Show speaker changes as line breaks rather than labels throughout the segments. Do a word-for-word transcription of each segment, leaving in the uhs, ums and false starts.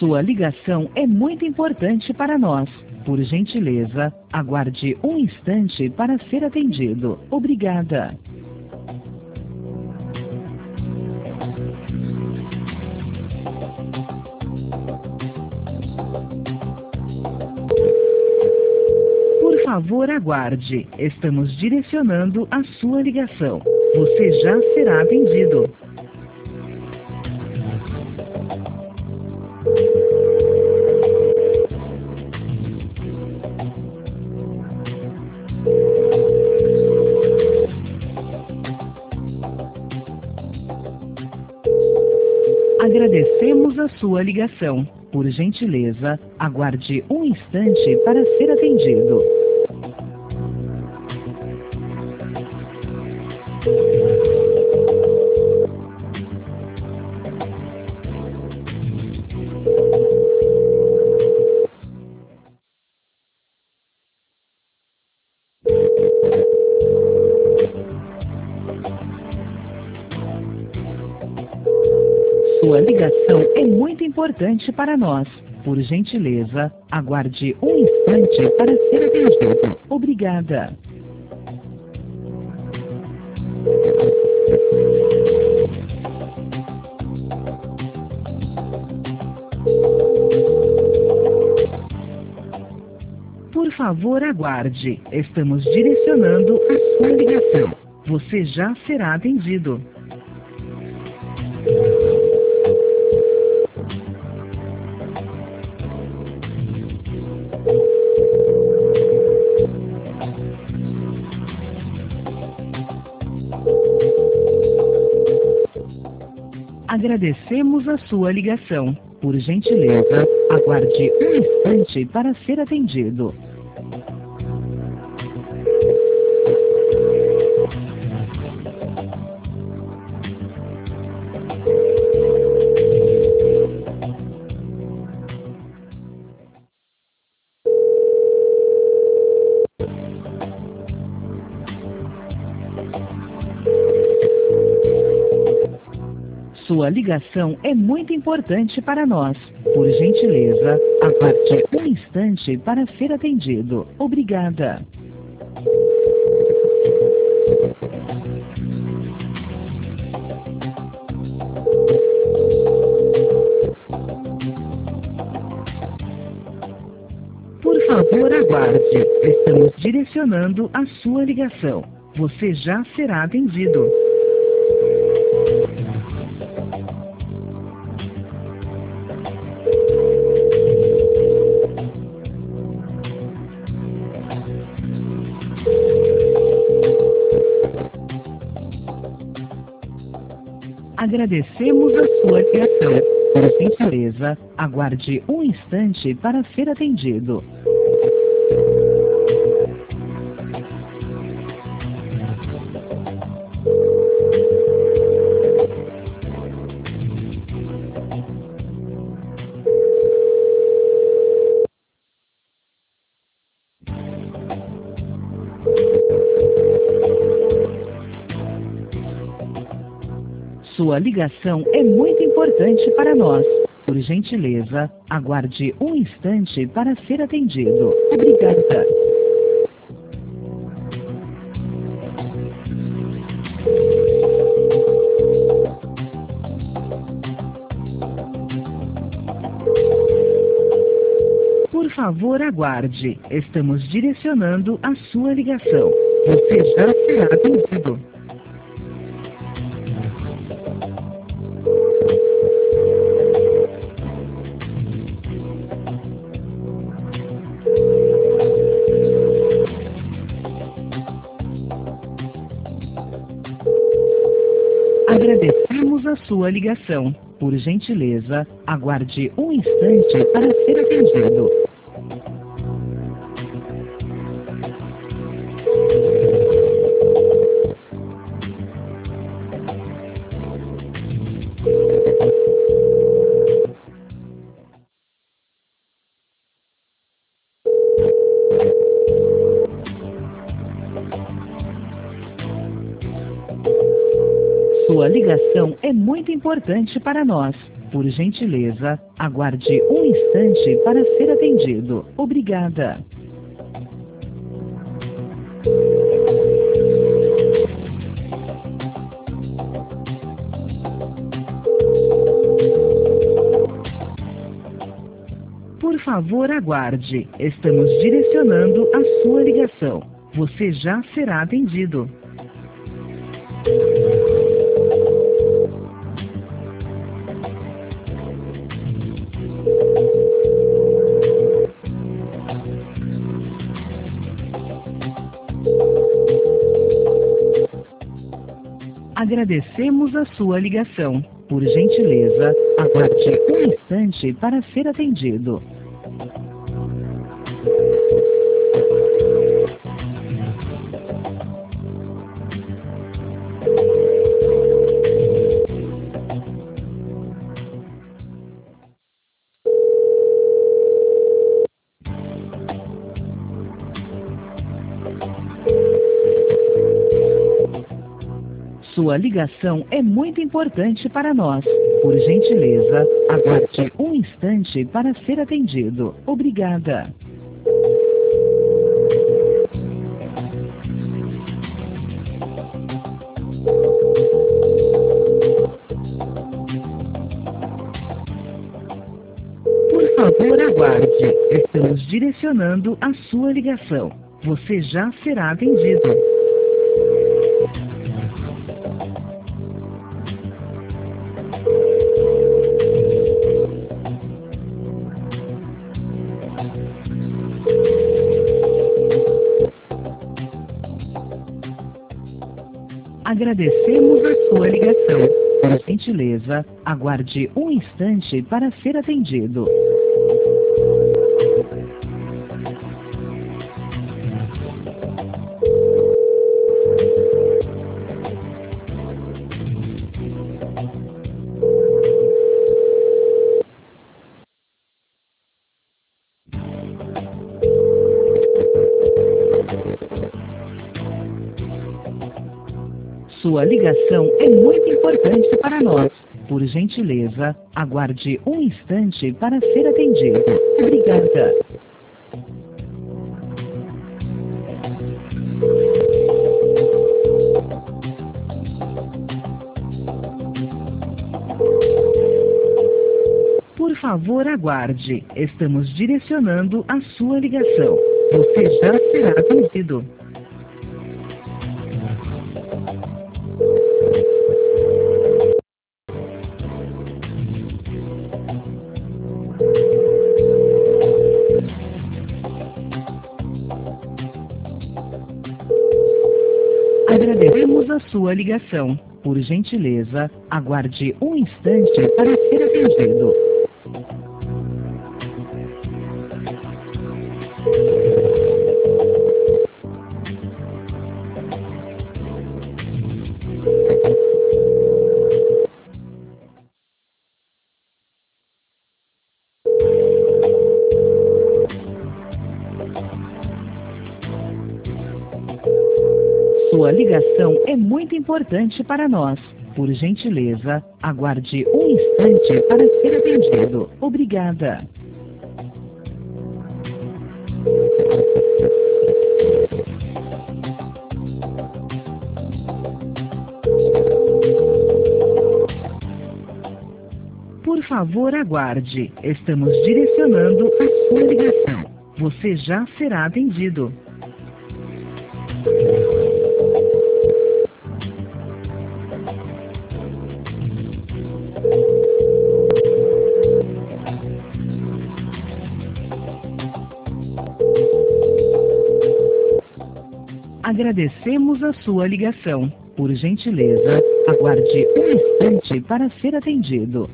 Sua ligação é muito importante para nós. Por gentileza, aguarde um instante para ser atendido. Obrigada. Por favor, aguarde. Estamos direcionando a sua ligação. Você já será atendido. Agradecemos a sua ligação. Por gentileza, aguarde um instante para ser atendido. Sua ligação é muito importante para nós. Por gentileza, aguarde um instante para ser atendido. Obrigada. Por favor, aguarde. Estamos direcionando a sua ligação. Você já será atendido. Agradecemos a sua ligação. Por gentileza, aguarde um instante para ser atendido. Sua ligação é muito importante para nós. Por gentileza, aguarde um instante para ser atendido. Obrigada. Por favor, aguarde. Estamos direcionando a sua ligação. Você já será atendido. Agradecemos a sua ligação. Por gentileza, aguarde um instante para ser atendido. Sua ligação é muito importante para nós. Por gentileza, aguarde um instante para ser atendido. Obrigada. Por favor, aguarde. Estamos direcionando a sua ligação. Você já será atendido. Agradecemos a sua ligação. Por gentileza, aguarde um instante para ser atendido. Sua ligação é muito importante para nós. Por gentileza, aguarde um instante para ser atendido. Obrigada. Por favor, aguarde. Estamos direcionando a sua ligação. Você já será atendido. Agradecemos a sua ligação. Por gentileza, aguarde um instante para ser atendido. Sua ligação é muito importante para nós. Por gentileza, aguarde um instante para ser atendido. Obrigada. Por favor, aguarde. Estamos direcionando a sua ligação. Você já será atendido. Agradecemos a sua ligação. Por gentileza, aguarde um instante para ser atendido. Sua ligação é muito importante para nós. Por gentileza, aguarde um instante para ser atendido. Obrigada. Por favor, aguarde. Estamos direcionando a sua ligação. Você já será atendido. Agradecemos a sua ligação. Por gentileza, aguarde um instante para ser atendido. Sua ligação é muito importante para nós. Por gentileza, aguarde um instante para ser atendido. Obrigada. Por favor, aguarde. Estamos direcionando a sua ligação. Você já será atendido. Agradecemos a sua ligação. Por gentileza, aguarde um instante para ser atendido.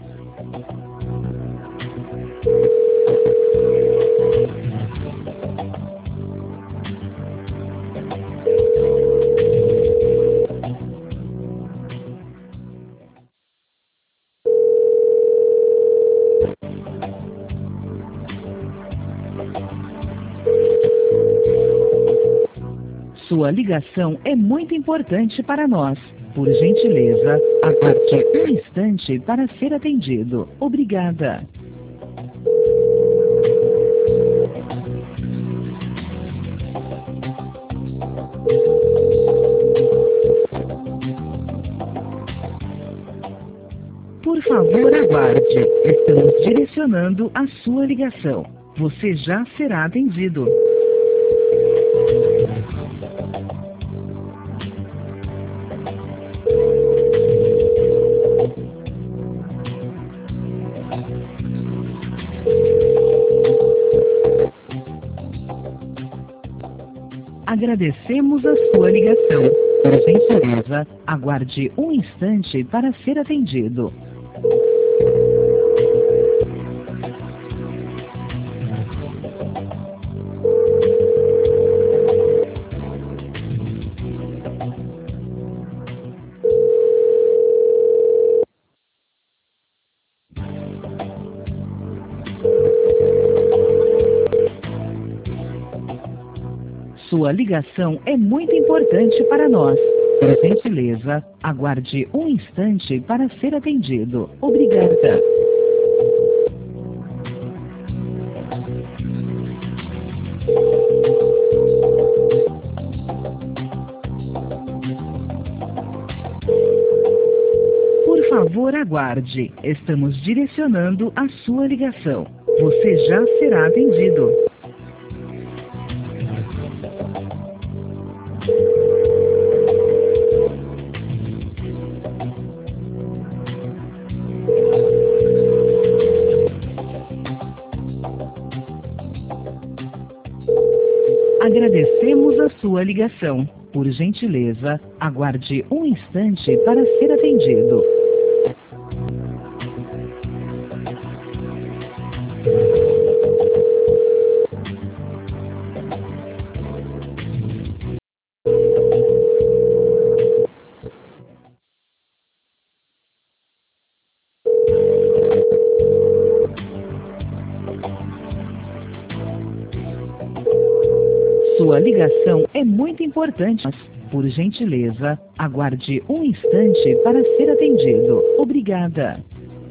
Sua ligação é muito importante para nós. Por gentileza, aguarde um instante para ser atendido. Obrigada. Por favor, aguarde. Estamos direcionando a sua ligação. Você já será atendido. Agradecemos a sua ligação. Por gentileza, aguarde um instante para ser atendido. Sua ligação é muito importante para nós. Por gentileza, aguarde um instante para ser atendido. Obrigada. Por favor, aguarde. Estamos direcionando a sua ligação. Você já será atendido. Agradecemos a sua ligação. Por gentileza, aguarde um instante para ser atendido. Sua ligação é muito importante. Por gentileza, aguarde um instante para ser atendido. Obrigada.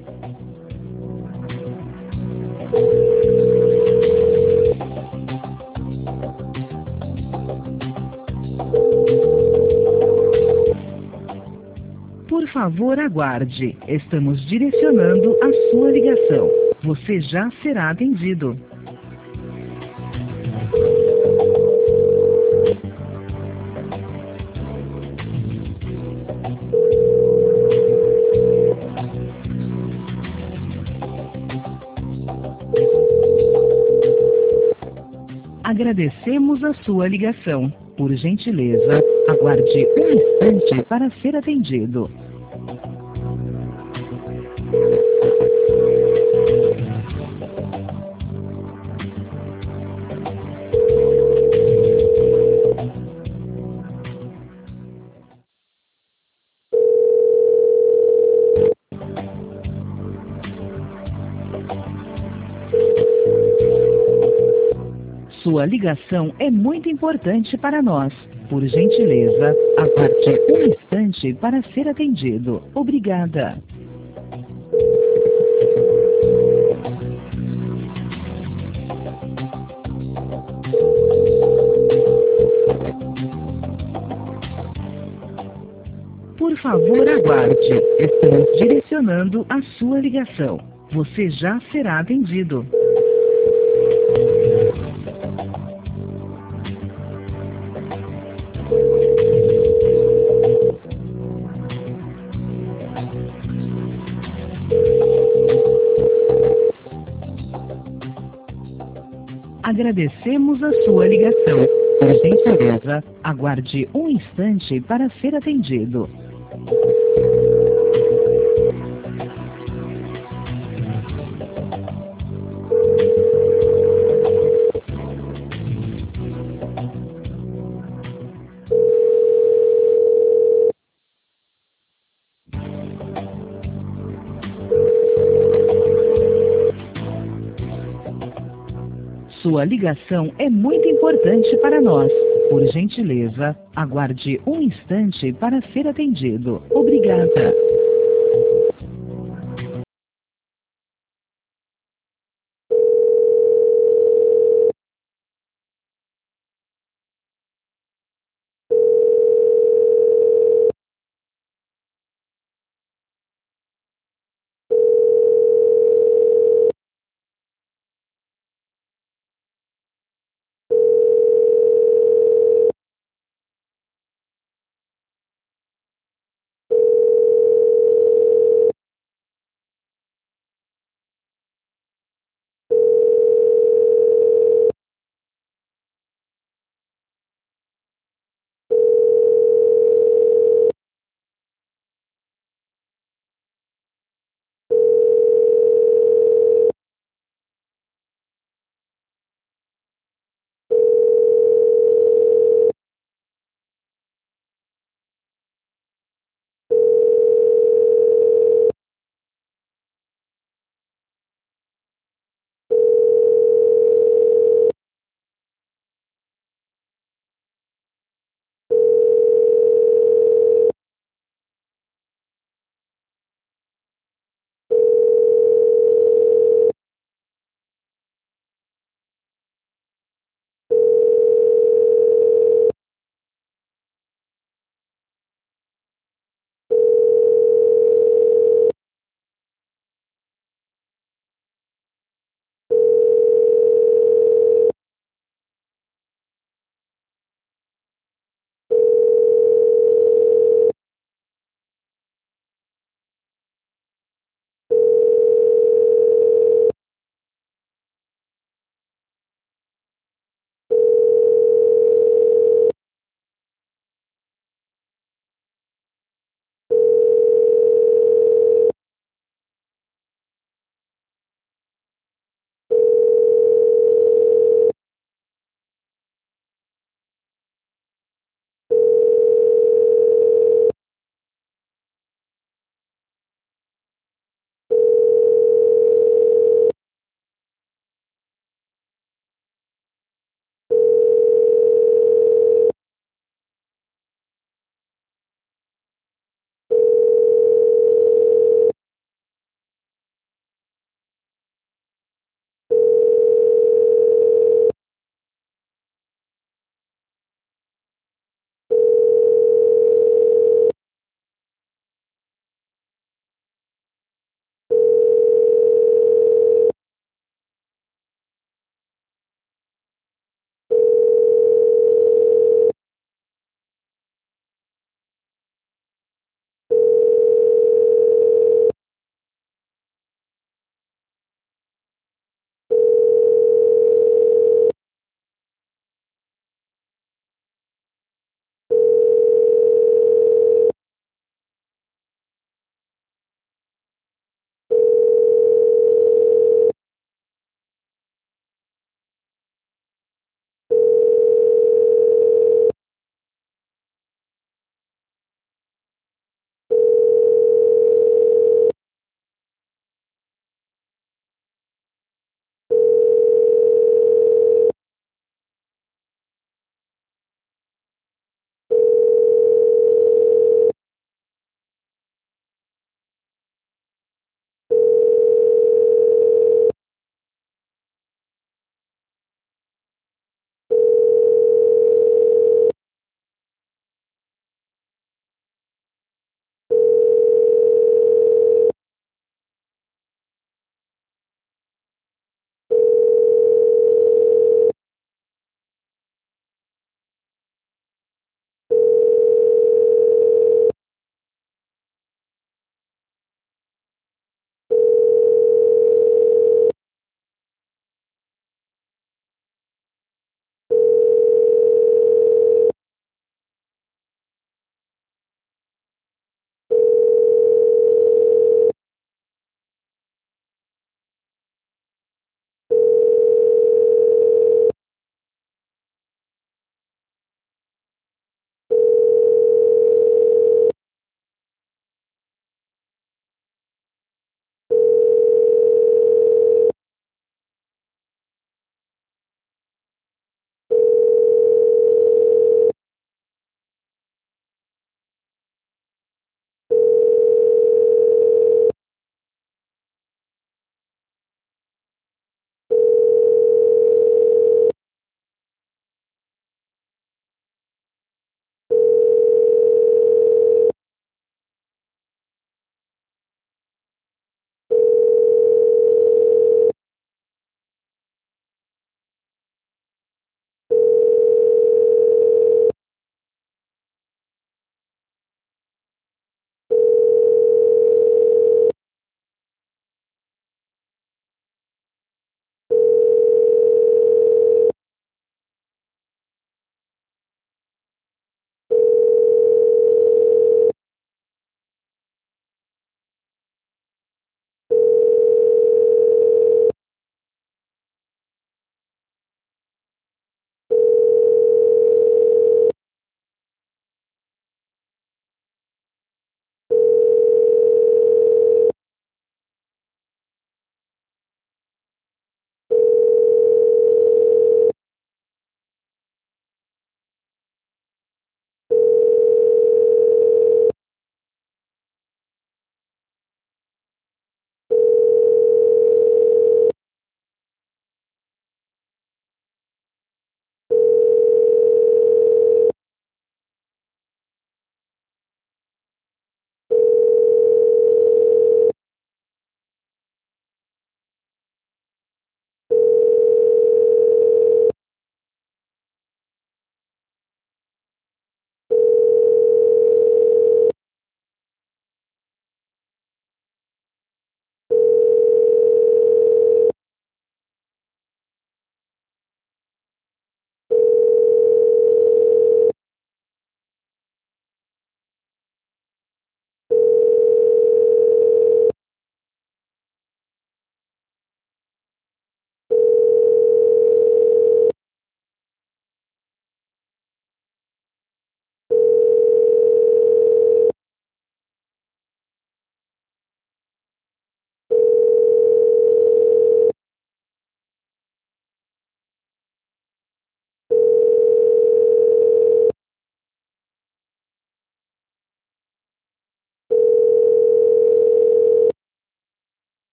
Por favor, aguarde. Estamos direcionando a sua ligação. Você já será atendido. Agradecemos a sua ligação. Por gentileza, aguarde um instante para ser atendido. Sua ligação é muito importante para nós. Por gentileza, aguarde um instante para ser atendido. Obrigada. Por favor, aguarde. Estamos direcionando a sua ligação. Você já será atendido. Agradecemos a sua ligação. Por gentileza, aguarde um instante para ser atendido. Sua ligação é muito importante para nós. Por gentileza, aguarde um instante para ser atendido. Obrigada.